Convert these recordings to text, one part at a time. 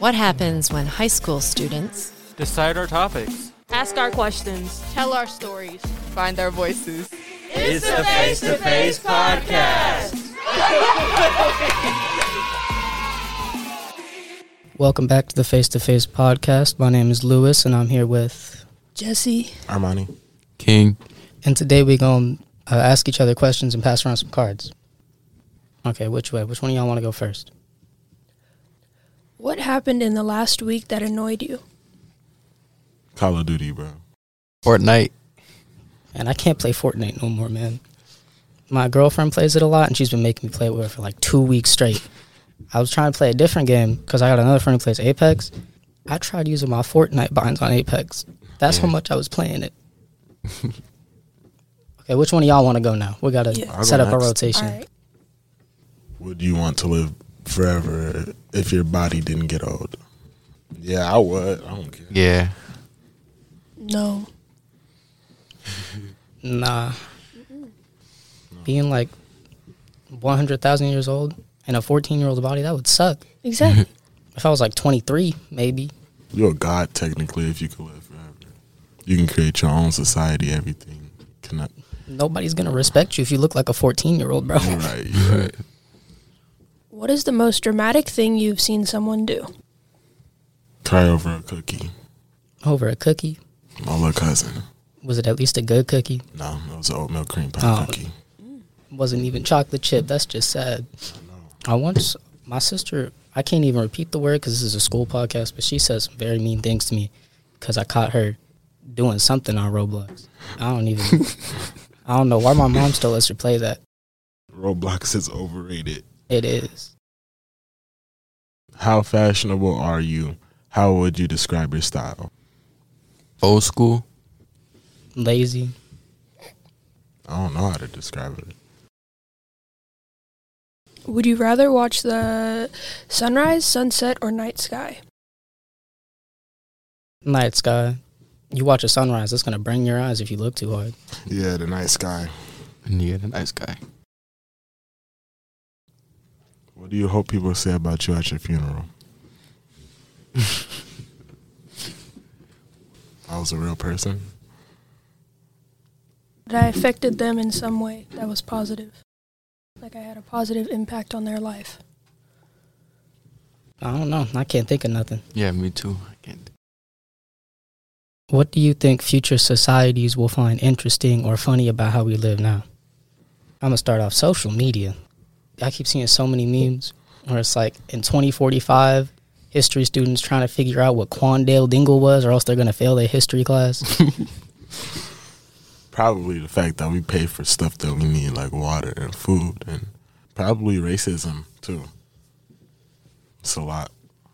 What happens when high school students decide our topics, ask our questions, tell our stories, find our voices? It's the Face to Face Podcast. Welcome back to the Face to Face Podcast. My name is Lewis, and I'm here with Jesse, Armani, King. And today we're going to ask each other questions and pass around some cards. Okay, which way? Which one of y'all want to go first? What happened in the last week that annoyed you? Call of Duty, bro. Fortnite. And I can't play Fortnite no more, man. My girlfriend plays it a lot, and she's been making me play it with her for like 2 weeks straight. I was trying to play a different game because I got another friend who plays Apex. I tried using my Fortnite binds on Apex. That's how much I was playing it. Okay, which one of y'all want to go now? We got to set up a rotation. All right. Would you want to live forever if your body didn't get old? Yeah, I would. I don't care. Yeah. No. Nah. Being like 100,000 years old in a 14-year-old body, that would suck. Exactly. If I was like 23, maybe. You're a god, technically, if you could live forever. You can create your own society, everything. Nobody's going to respect you if you look like a 14-year-old, bro. You're right, you're right. What is the most dramatic thing you've seen someone do? Cry over a cookie. Over a cookie? My little cousin. Was it at least a good cookie? No, it was an oatmeal cream pie cookie. Wasn't even chocolate chip. That's just sad. My sister, I can't even repeat the word because this is a school podcast, but she says some very mean things to me because I caught her doing something on Roblox. I don't know why my mom still lets her play that. Roblox is overrated. It is. How fashionable are you? How would you describe your style? Old school. Lazy. I don't know how to describe it. Would you rather watch the sunrise, sunset, or night sky? Night sky. You watch a sunrise, it's going to burn your eyes if you look too hard. Yeah, the night sky. Yeah, the nice guy. What do you hope people say about you at your funeral? I was a real person. That I affected them in some way that was positive. Like I had a positive impact on their life. I don't know. I can't think of nothing. Yeah, me too. I can't. What do you think future societies will find interesting or funny about how we live now? I'm going to start off social media. I keep seeing so many memes where it's like in 2045, history students trying to figure out what Quandale Dingle was or else they're going to fail their history class. Probably the fact that we pay for stuff that we need, like water and food, and probably racism, too. It's a lot.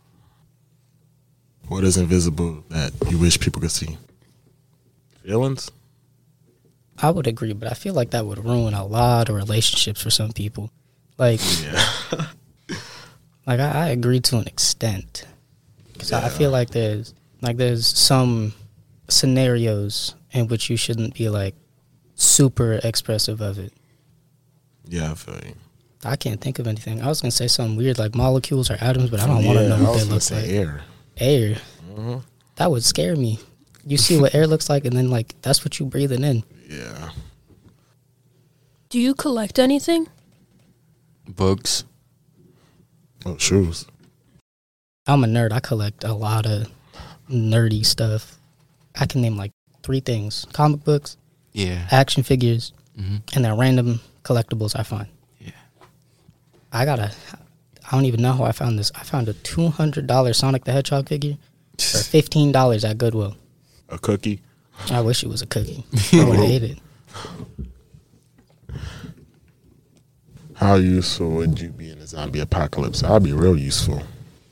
What is invisible that you wish people could see? Feelings? I would agree, but I feel like that would ruin a lot of relationships for some people. Like, Yeah. like I agree to an extent. Because I feel like there's some scenarios in which you shouldn't be like super expressive of it. Yeah, I feel you. I can't think of anything. I was gonna say something weird like molecules or atoms, but I don't want to know what they look like. Air. Air. Mm-hmm. That would scare me. You see what air looks like, and then like that's what you breathing in. Yeah. Do you collect anything? Books. Oh, shoes. I'm a nerd. I collect a lot of nerdy stuff. I can name like 3 things: comic books, action figures, and then random collectibles I find. Yeah. I don't even know how I found this. I found a $200 Sonic the Hedgehog figure for $15 at Goodwill. A cookie? I wish it was a cookie. I would have ate it. How useful would you be in a zombie apocalypse? I'd be real useful.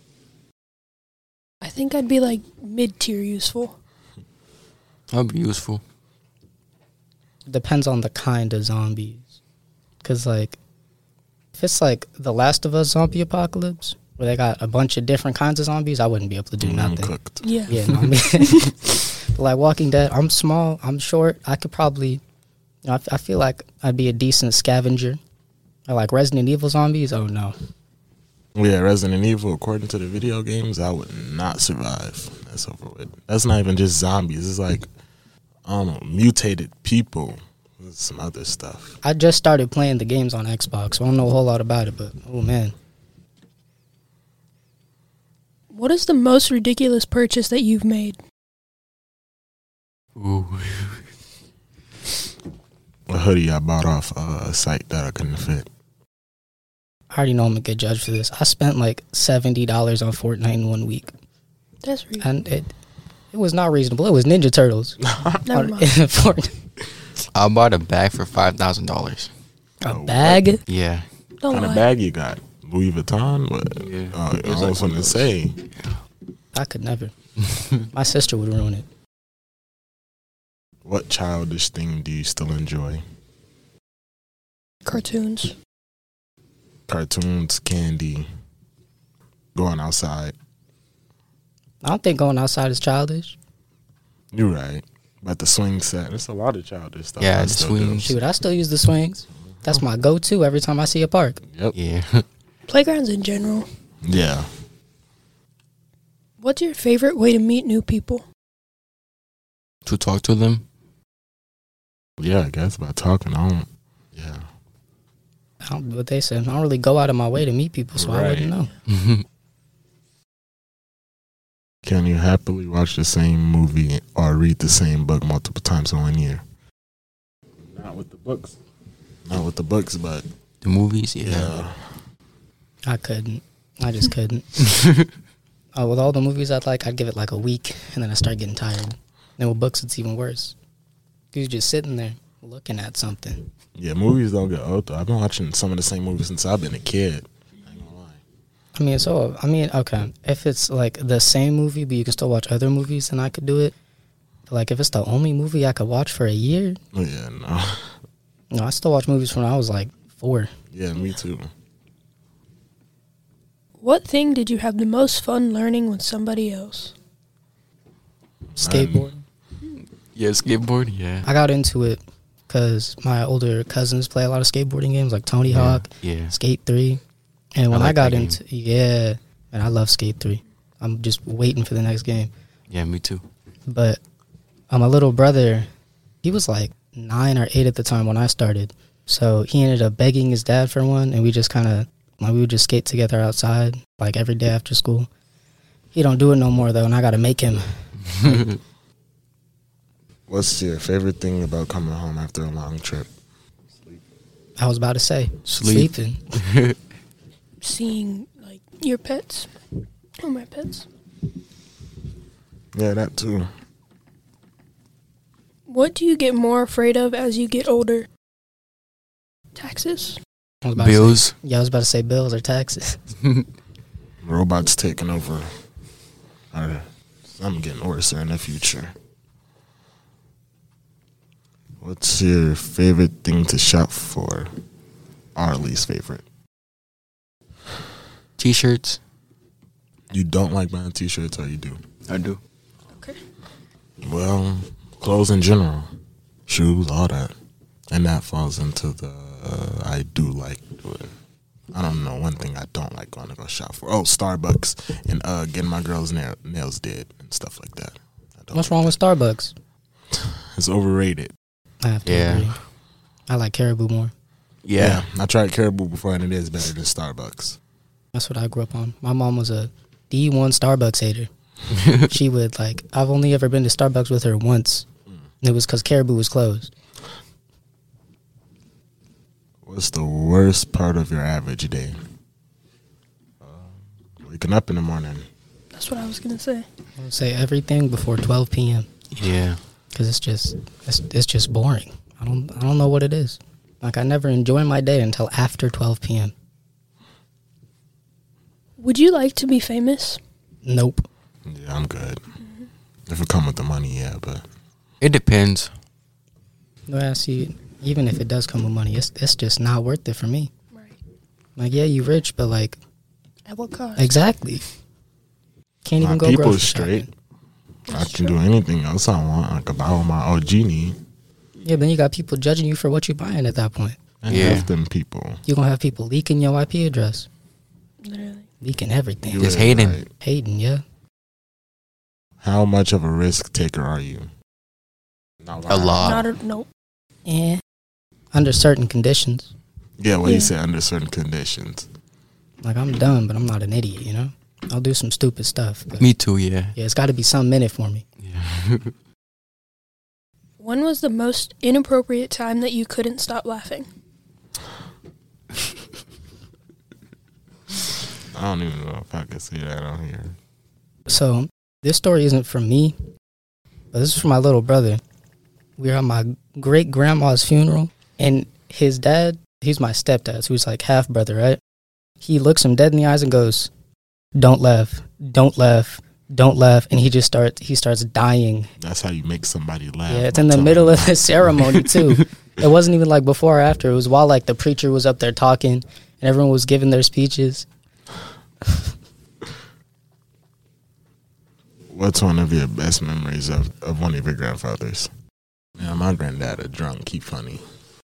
I think I'd be like mid-tier useful. That'd be useful. Depends on the kind of zombies. Because, like, if it's like the Last of Us zombie apocalypse, where they got a bunch of different kinds of zombies, I wouldn't be able to do nothing. Cooked. Yeah. Yeah, no, I mean, like Walking Dead, I'm small, I'm short. I could probably, I feel like I'd be a decent scavenger. I like Resident Evil zombies. Oh no, Yeah, Resident Evil, according to the video games, I would not survive. That's over with. That's not even just zombies. It's like, I don't know, mutated people. Some other stuff. I just started playing the games on Xbox, so I don't know a whole lot about it, but oh man. What is the most ridiculous purchase that you've made? Ooh. A hoodie I bought off a site that I couldn't fit. I already know I'm a good judge for this. I spent like $70 on Fortnite in 1 week. That's reasonable. And it was not reasonable. It was Ninja Turtles. Never mind. Fortnite. I bought a bag for $5,000. A bag? Yeah. Don't What kind lie. of bag you got? Louis Vuitton? What? Yeah. I was going to say. I could never. My sister would ruin it. What childish thing do you still enjoy? Cartoons. Cartoons, candy, going outside. I don't think going outside is childish. You're right. But the swing set, there's a lot of childish stuff. Yeah, I the still do. swings. Shoot, I still use the swings. That's my go-to every time I see a park. Yep. Yeah. Playgrounds in general. Yeah. What's your favorite way to meet new people? To talk to them. Yeah, I guess by talking, I don't. Yeah. What they said. I don't really go out of my way to meet people, so I wouldn't know. Can you happily watch the same movie or read the same book multiple times in 1 year? Not with the books. Not with the books, but The movies, yeah. yeah. I couldn't. I just couldn't. With all the movies I'd like, I'd give it like a week, and then I start getting tired. And with books, it's even worse. You're just sitting there looking at something. Yeah, movies don't get old though. I've been watching some of the same movies since I've been a kid. I ain't gonna lie. Okay. If it's like the same movie, but you can still watch other movies, then I could do it. But like if it's the only movie I could watch for a year, Oh, yeah, no. no, I still watch movies from when I was like 4. Yeah, me too. What thing did you have the most fun learning with somebody else? Skateboard. Yeah, skateboard, yeah. I got into it because my older cousins play a lot of skateboarding games like Tony Hawk, Yeah. Skate 3. And when I like got that game. into and I love Skate 3. I'm just waiting for the next game. Yeah, me too. But my little brother, he was like 9 or 8 at the time when I started. So he ended up begging his dad for one, and we just kind of, we would just skate together outside, like every day after school. He don't do it no more, though, and I got to make him. What's your favorite thing about coming home after a long trip? I was about to say, Sleep. sleeping. Seeing, like, your pets. Oh, my pets. Yeah, that too. What do you get more afraid of as you get older? Taxes? I was about to Bills. say, I was about to say bills or taxes. Robots taking over. I'm getting worse in the future. What's your favorite thing to shop for? Our least favorite. T-shirts. You don't like buying t-shirts or you do? I do. Okay. Well, clothes in general. Shoes, all that. And that falls into the I do like doing. I don't know one thing I don't like going to go shop for. Oh, Starbucks and getting my girl's nails did and stuff like that. What's wrong with Starbucks? It's overrated. I have to Yeah. agree. I like Caribou more. Yeah. I tried Caribou before and it is better than Starbucks. That's what I grew up on. My mom was a D1 Starbucks hater. She would I've only ever been to Starbucks with her once. And it was because Caribou was closed. What's the worst part of your average day? Waking up in the morning. That's what I was going to say. I would say everything before 12 p.m. Yeah. Because it's just boring. I don't know what it is. Like I never enjoy my day until after 12 p.m. Would you like to be famous? Nope. Yeah, I'm good. If it come with the money, yeah, but It depends. No, I see. Even if it does come with money, it's just not worth it for me. Right. Like, yeah, you rich, but like, At what cost? exactly. Can't my even go people grocery is straight. shopping. I can do anything else I want. I can buy what my OG need. Yeah, then you got people judging you for what you're buying at that point. And Yeah. have them people. You're going to have people leaking your IP address. Literally. leaking everything. You Just were hating. right. Hating, yeah. How much of a risk taker are you? Not A lot. Not a, nope. Yeah. Under certain conditions. Yeah, what you Yeah. say under certain conditions. Like, I'm dumb, but I'm not an idiot, you know? I'll do some stupid stuff. But Me too, yeah. yeah, it's got to be something in it for me. Yeah. When was the most inappropriate time that you couldn't stop laughing? I don't even know if I can see that on here. So, this story isn't for me, but this is for my little brother. We were at my great-grandma's funeral, and his dad, he's my stepdad, so he's like half-brother, right? He looks him dead in the eyes and goes, "Don't laugh, don't laugh, don't laugh," and he starts dying. That's how you make somebody laugh. Yeah, it's by in the telling middle them. of the ceremony, too. It wasn't even like before or after. It was while like the preacher was up there talking and everyone was giving their speeches. What's one of your best memories of one of your grandfathers? Yeah, my granddad a drunk. He funny.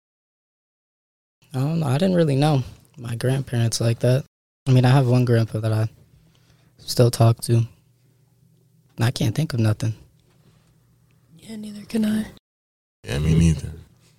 I don't know. I didn't really know my grandparents like that. I mean, I have one grandpa that I still talk to. And I can't think of nothing. Yeah, neither can I. Yeah, me neither.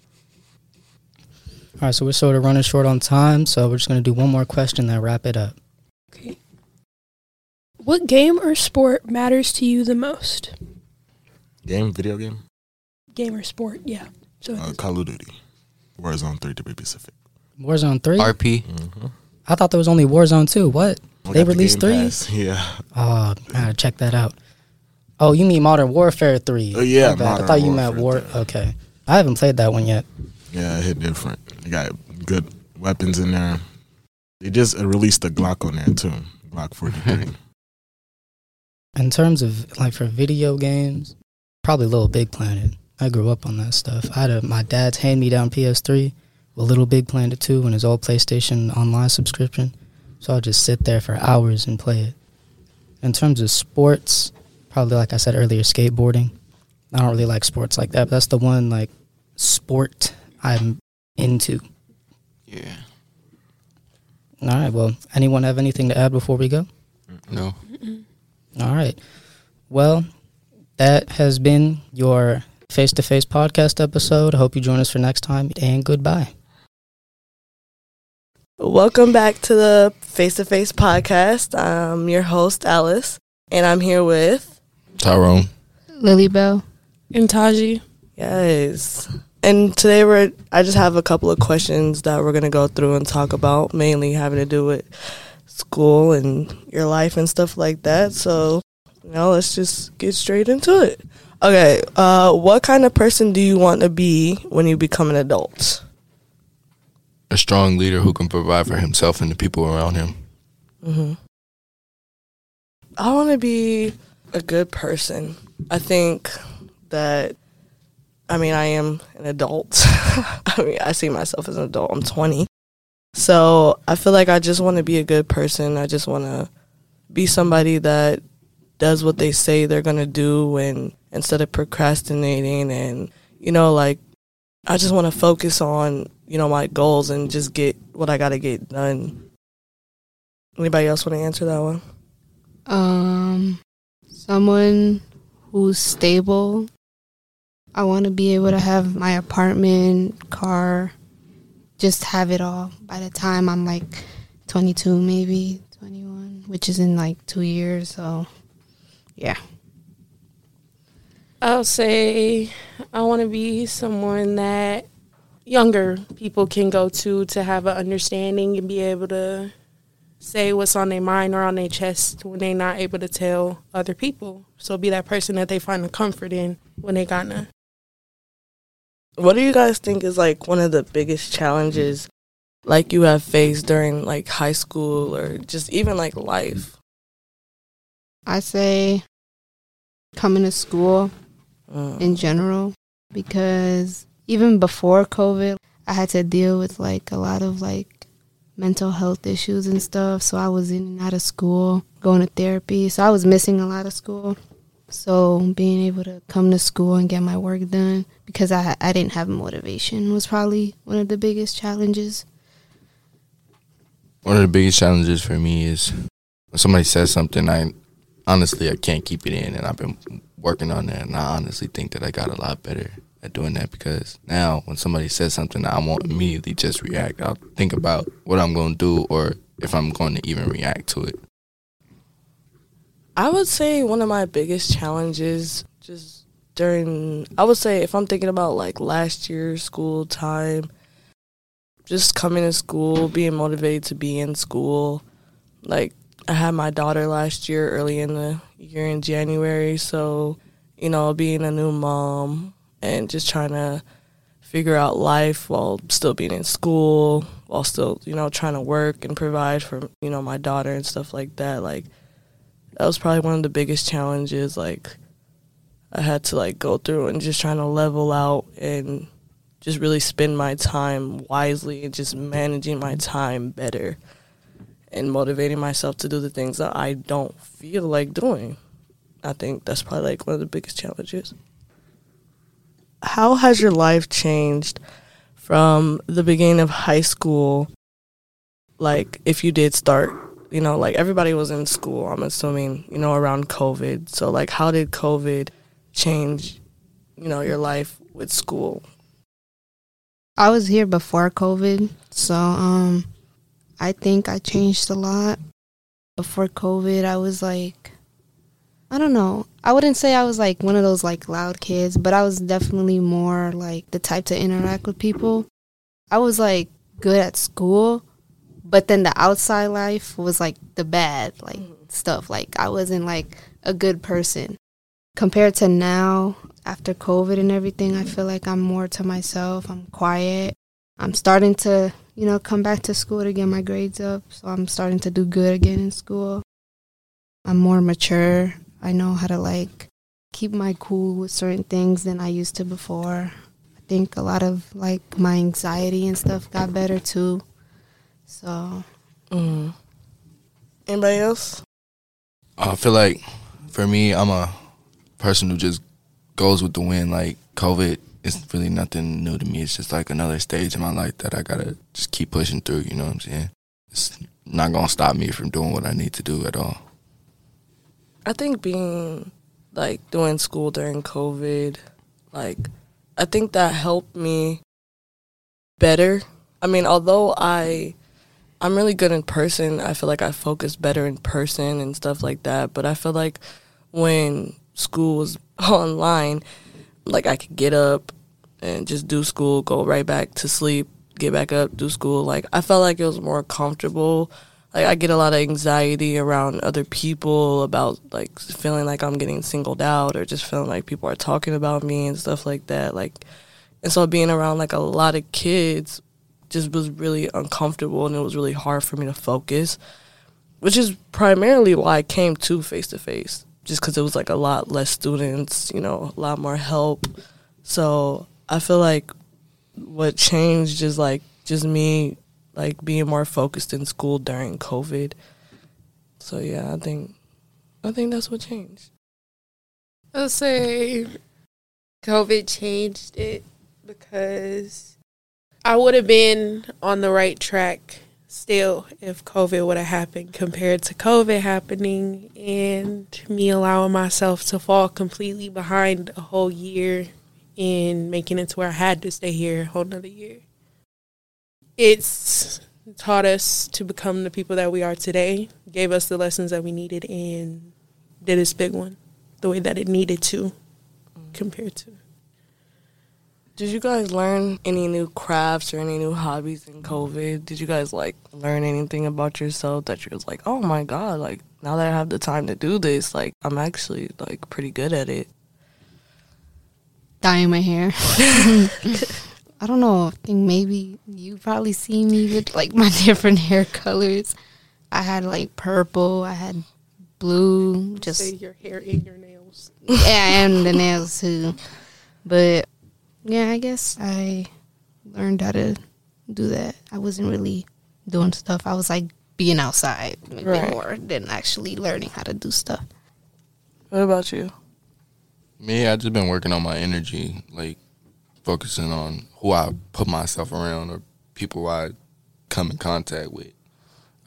All right, so we're sort of running short on time, so we're just going to do one more question and wrap it up. Okay. What game or sport matters to you the most? Video game? Game or sport, yeah. So Call of Duty. Warzone 3 to be specific. Warzone 3? RP. Mm-hmm. I thought there was only Warzone 2. What? They released 3? Yeah. Oh, I gotta check that out. Oh, you mean Modern Warfare 3? Oh, yeah, My bad. I Modern thought you meant Warfare 3. Okay. I haven't played that one yet. Yeah, it hit different. They got good weapons in there. They just released the Glock on there too. Glock 43. In terms of, like, for video games, probably Little Big Planet. I grew up on that stuff. I had my dad's hand-me-down PS3 with Little Big Planet 2 and his old PlayStation Online subscription. So I'll just sit there for hours and play it. In terms of sports, probably, like I said earlier, skateboarding. I don't really like sports like that, but that's the one, like, sport I'm into. Yeah. All right, well, anyone have anything to add before we go? No. All right. Well, that has been your face-to-face podcast episode. I hope you join us for next time, and goodbye. Welcome back to the Face to Face podcast. I'm your host, Alice, and I'm here with Tyrone. Lily Bell. And Taji. Yes. And today I just have a couple of questions that we're gonna go through and talk about, mainly having to do with school and your life and stuff like that. So, let's just get straight into it. Okay, what kind of person do you want to be when you become an adult? A strong leader who can provide for himself and the people around him. Mm-hmm. I want to be a good person. I think that, I am an adult. I see myself as an adult. I'm 20. So I feel like I just want to be a good person. I just want to be somebody that does what they say they're going to do, and instead of procrastinating and, I just want to focus on, my goals and just get what I got to get done. Anybody else want to answer that one? Someone who's stable. I want to be able to have my apartment, car, just have it all by the time I'm like 22, maybe 21, which is in like 2 years. So, yeah. I'll say I want to be someone that younger people can go to have an understanding and be able to say what's on their mind or on their chest when they're not able to tell other people. So be that person that they find the comfort in when they got none. What do you guys think is like one of the biggest challenges like you have faced during like high school or just even like life? I say coming to school in general, because even before COVID, I had to deal with like a lot of like mental health issues and stuff. So I was in and out of school, going to therapy. So I was missing a lot of school. So being able to come to school and get my work done because I didn't have motivation was probably one of the biggest challenges. One of the biggest challenges for me is when somebody says something, I can't keep it in, and I've been working on that, and I honestly think that I got a lot better at doing that, because now when somebody says something, I won't immediately just react. I'll think about what I'm going to do or if I'm going to even react to it. I would say one of my biggest challenges just I would say if I'm thinking about like last year's school time, just coming to school, being motivated to be in school. Like, I had my daughter last year, early in the year in January, so, being a new mom and just trying to figure out life while still being in school, while still, trying to work and provide for, my daughter and stuff like that. Like, that was probably one of the biggest challenges, like, I had to, like, go through, and just trying to level out and just really spend my time wisely and just managing my time better and motivating myself to do the things that I don't feel like doing. I think that's probably, like, one of the biggest challenges. How has your life changed from the beginning of high school? Like, if you did start, like, everybody was in school, I'm assuming, around COVID. So, like, how did COVID change, your life with school? I was here before COVID, so I think I changed a lot. Before COVID, I was like, I don't know. I wouldn't say I was like one of those like loud kids, but I was definitely more like the type to interact with people. I was like good at school, but then the outside life was like the bad like stuff. Like, I wasn't like a good person. Compared to now, after COVID and everything, I feel like I'm more to myself. I'm quiet. I'm starting to, come back to school to get my grades up. So I'm starting to do good again in school. I'm more mature. I know how to, like, keep my cool with certain things than I used to before. I think a lot of, like, my anxiety and stuff got better, too. So. Anybody else? I feel like, for me, I'm a person who just goes with the wind. Like, COVID is really nothing new to me. It's just like another stage in my life that I gotta just keep pushing through, you know what I'm saying? It's not gonna stop me from doing what I need to do at all. I think doing school during COVID, like, I think that helped me better. I mean, although I'm really good in person, I feel like I focus better in person and stuff like that, but I feel like when school was online, like, I could get up and just do school, go right back to sleep, get back up, do school. Like, I felt like it was more comfortable. Like, I get a lot of anxiety around other people about, like, feeling like I'm getting singled out or just feeling like people are talking about me and stuff like that. Like, and so being around, like, a lot of kids just was really uncomfortable, and it was really hard for me to focus, which is primarily why I came to face-to-face. Just because it was, like, a lot less students, a lot more help. So I feel like what changed is, like, just me, like, being more focused in school during COVID. So, yeah, I think that's what changed. I'll say COVID changed it because I would have been on the right track still if COVID would have happened, compared to COVID happening and me allowing myself to fall completely behind a whole year and making it to where I had to stay here a whole nother year. It's taught us to become the people that we are today, gave us the lessons that we needed, and did its big one the way that it needed to compared to. Did you guys learn any new crafts or any new hobbies in COVID? Did you guys, like, learn anything about yourself that you was like, oh, my God, like, now that I have the time to do this, like, I'm actually, like, pretty good at it? Dyeing my hair. I don't know. I think maybe you probably see me with, like, my different hair colors. I had, like, purple. I had blue. Just say your hair and your nails. Yeah, and the nails, too. But yeah, I guess I learned how to do that. I wasn't really doing stuff. I was, like, being outside more than actually learning how to do stuff. What about you? Me, I just been working on my energy, like, focusing on who I put myself around or people I come in contact with.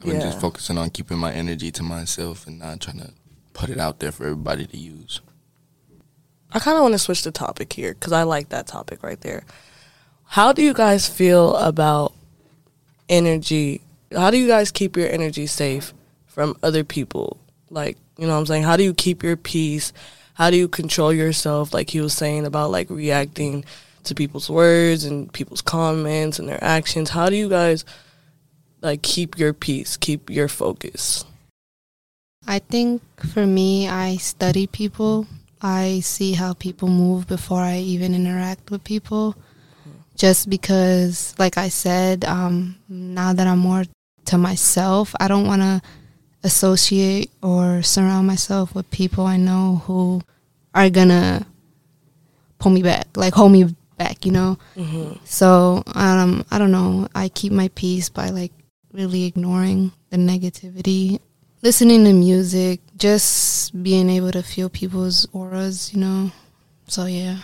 and just focusing on keeping my energy to myself and not trying to put it out there for everybody to use. I kind of want to switch the topic here because I like that topic right there. How do you guys feel about energy? How do you guys keep your energy safe from other people? Like, you know what I'm saying? How do you keep your peace? How do you control yourself? Like he was saying about like reacting to people's words and people's comments and their actions. How do you guys like keep your peace, keep your focus? I think for me, I study people. I see how people move before I even interact with people. Just because, like I said, now that I'm more to myself, I don't want to associate or surround myself with people I know who are going to pull me back, like hold me back, you know? Mm-hmm. So, I don't know. I keep my peace by, like, really ignoring the negativity. Listening to music, just being able to feel people's auras, you know? So, yeah.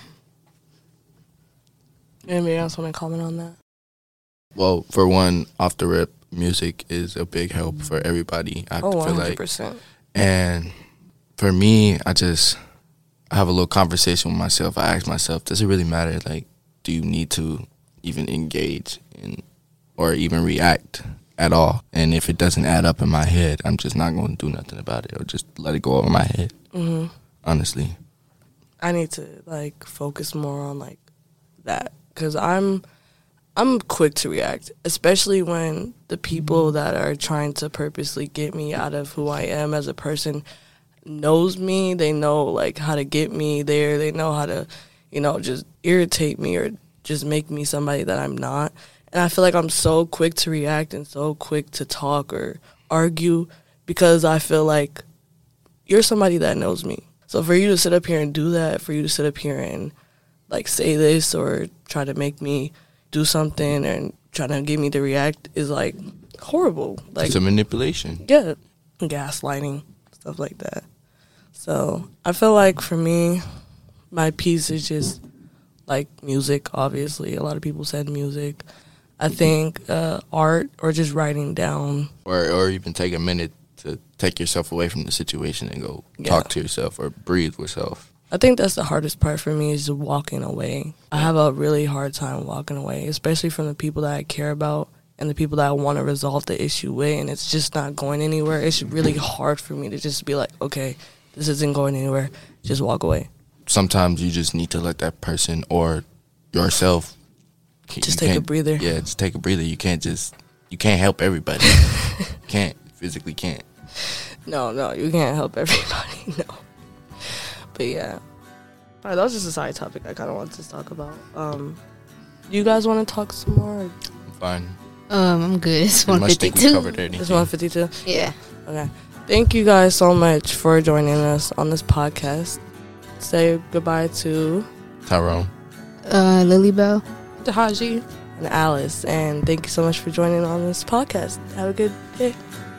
Anybody else want to comment on that? Well, for one, off the rip, music is a big help for everybody. I feel 100%. like. And for me, I have a little conversation with myself. I ask myself, does it really matter? Like, do you need to even engage in or even react at all? And if it doesn't add up in my head, I'm just not going to do nothing about it or just let it go over my head. Mm-hmm. Honestly. I need to, like, focus more on, like, that. Because I'm quick to react, especially when the people that are trying to purposely get me out of who I am as a person knows me. They know, like, how to get me there. They know how to, you know, just irritate me or just make me somebody that I'm not. And I feel like I'm so quick to react and so quick to talk or argue because I feel like you're somebody that knows me. So for you to sit up here and do that, for you to sit up here and, like, say this or try to make me do something and try to get me to react is, like, horrible. Like, it's a manipulation. Yeah. Gaslighting, stuff like that. So I feel like for me, my piece is just, like, music, obviously. A lot of people said music. I think art or just writing down. Or even take a minute to take yourself away from the situation and go talk to yourself or breathe with yourself. I think that's the hardest part for me is just walking away. I have a really hard time walking away, especially from the people that I care about and the people that I want to resolve the issue with, and it's just not going anywhere. It's really hard for me to just be like, okay, this isn't going anywhere. Just walk away. Sometimes you just need to let that person or yourself just take a breather. Yeah, just take a breather. You can't help everybody. Physically can't. No, you can't help everybody, no. But yeah. All right, that was just a side topic I kind of wanted to talk about. You guys want to talk some more? I'm fine. I'm good. It's 152. It's 152? Yeah. Okay. Thank you guys so much for joining us on this podcast. Say goodbye to Tyrone, Lilybell, Tahaji, and Alice. And thank you so much for joining on this podcast. Have a good day.